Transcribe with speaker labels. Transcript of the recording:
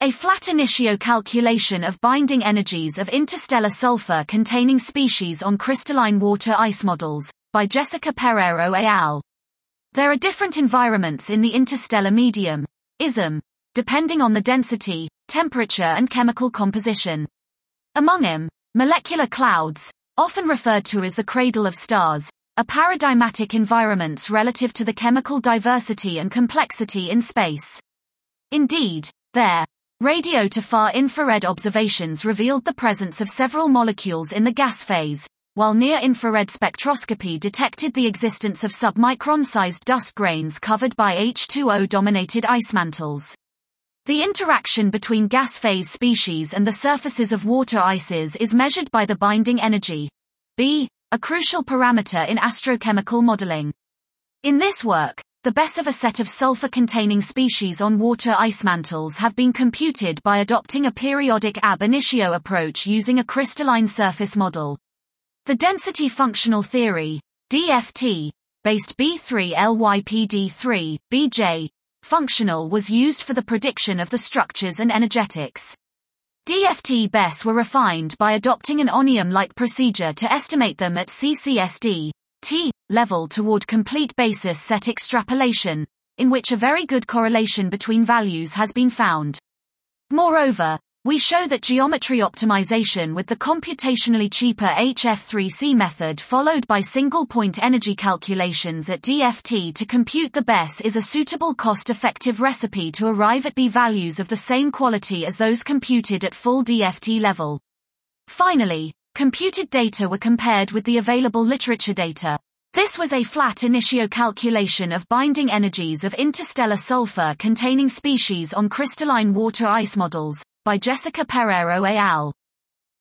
Speaker 1: A flat initio calculation of binding energies of interstellar sulfur-containing species on crystalline water ice models, by Jessica Pereiro et al. There are different environments in the interstellar medium, ISM, depending on the density, temperature and chemical composition. Among them, molecular clouds, often referred to as the cradle of stars, are paradigmatic environments relative to the chemical diversity and complexity in space. Indeed, their radio to far infrared observations revealed the presence of several molecules in the gas phase, while near-infrared spectroscopy detected the existence of submicron-sized dust grains covered by H2O-dominated ice mantles. The interaction between gas phase species and the surfaces of water ices is measured by the binding energy, B, a crucial parameter in astrochemical modeling. In this work, the BESS of a set of sulfur-containing species on water ice mantles have been computed by adopting a periodic ab initio approach using a crystalline surface model. The density functional theory, DFT, based B3LYPD3, BJ, functional was used for the prediction of the structures and energetics. DFT BESS were refined by adopting an ONIUM-like procedure to estimate them at CCSD, T, level toward complete basis set extrapolation, in which a very good correlation between values has been found. Moreover, we show that geometry optimization with the computationally cheaper HF3C method followed by single-point energy calculations at DFT to compute the BESS is a suitable cost-effective recipe to arrive at B values of the same quality as those computed at full DFT level. Finally, computed data were compared with the available literature data. This was a flat initio calculation of binding energies of interstellar sulfur-containing species on crystalline water ice models, by Jessica Pereiro et al.